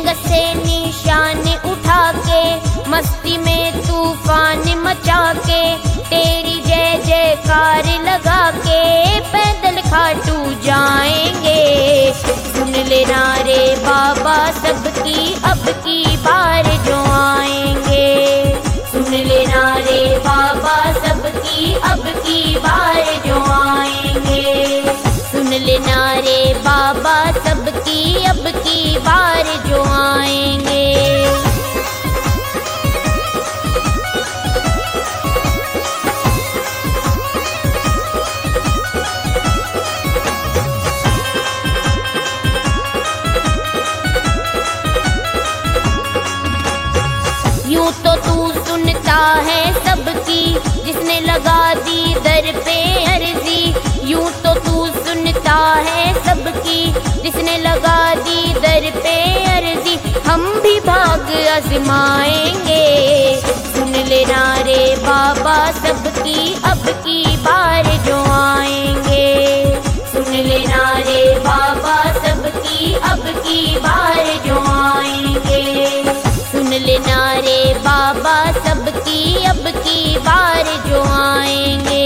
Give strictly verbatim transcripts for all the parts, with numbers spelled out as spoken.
Ring से निशान उठा के मस्ती में तूफान मचा के तेरी जय जयकार लगा के पैदल खाटू जाएंगे। सुन लेना रे बाबा सबकी अब की बार जो आएंगे। सुन लेना रे बाबा सबकी अब की बार जो आएंगे। सुन लेना रे बाबा सबकी अब की बार जो आएंगे। यूं तो तू सुनता है सबकी जिसने लगा दी दर पे अर्जी। यूं तो तू सुनता है सबकी जिसने लगा दी दर पे अर्जी। हम भी भाग आजमाएंगे। सुन लेना रे बाबा सबकी अब की बार जो आएंगे। सुन लेना रे बाबा सबकी अब की बार जो आएंगे। सुन लेना रे बाबा सबकी अब की बार जो आएंगे।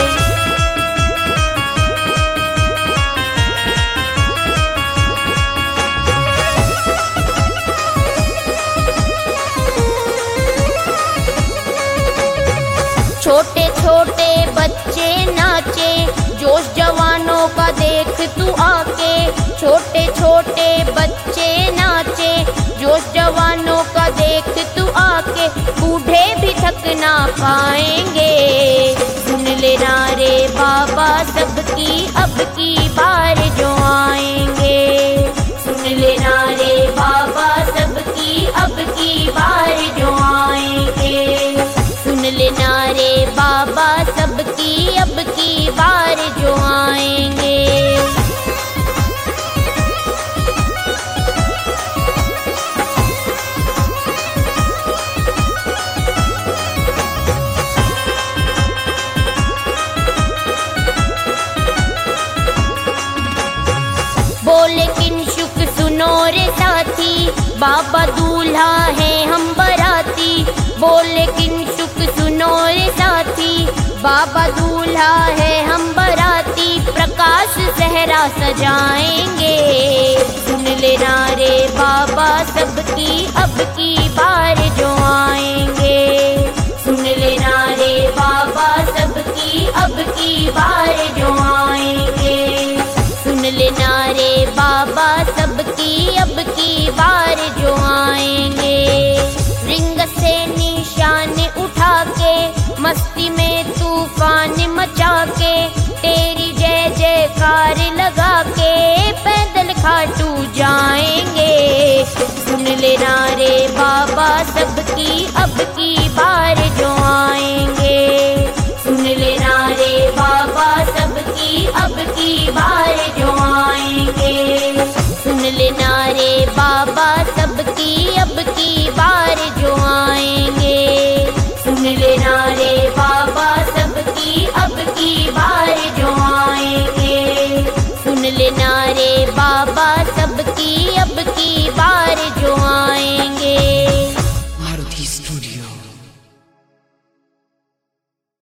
छोटे छोटे बच्चे नाचे जोश जवानों का देख तू आके। छोटे छोटे बच्चे नाचे जोश जवानों का देख तू आके। बूढ़े भी थक ना पाएंगे। सुन लेना रे बाबा सबकी अब की बार जो आएंगे। सुन लेना रे बाबा सबकी अब की बार जो आएंगे। सुन लेना रे बाबा सबकी अब की बार जो आएंगे। बोले किंशुक सुनो रे साथी बाबा दूल्हा है हम बराती। बोले किंशुक सुनो रे साथी बाबा दूल्हा है हम बराती। प्रकाश सहरा सजाएंगे। सुन लेना रे बाबा सबकी अब की बार जो आएंगे। सुन लेना रे बाबा सबकी अब की बार जो आएंगे। सुन लेना रे बाबा सबकी अब की बार जो आएंगे। रिंग से निशान उठा के मस्ती में तूफान मचा के तेरी जय जयकार लगा के पैदल खाटू जाएंगे। सुन लेना रे बाबा सबकी अब की बार जो आएंगे। सुन लेना रे बाबा सबकी अब की बार जो आएंगे। सुन लेना रे बाबा सबकी अब की बार जो आएंगे। सुन लेना रे बाबा सबकी अब की बार जो आएंगे। सुन लेना रे बाबा सबकी अब की बार जो आएंगे। मारुति स्टूडियो।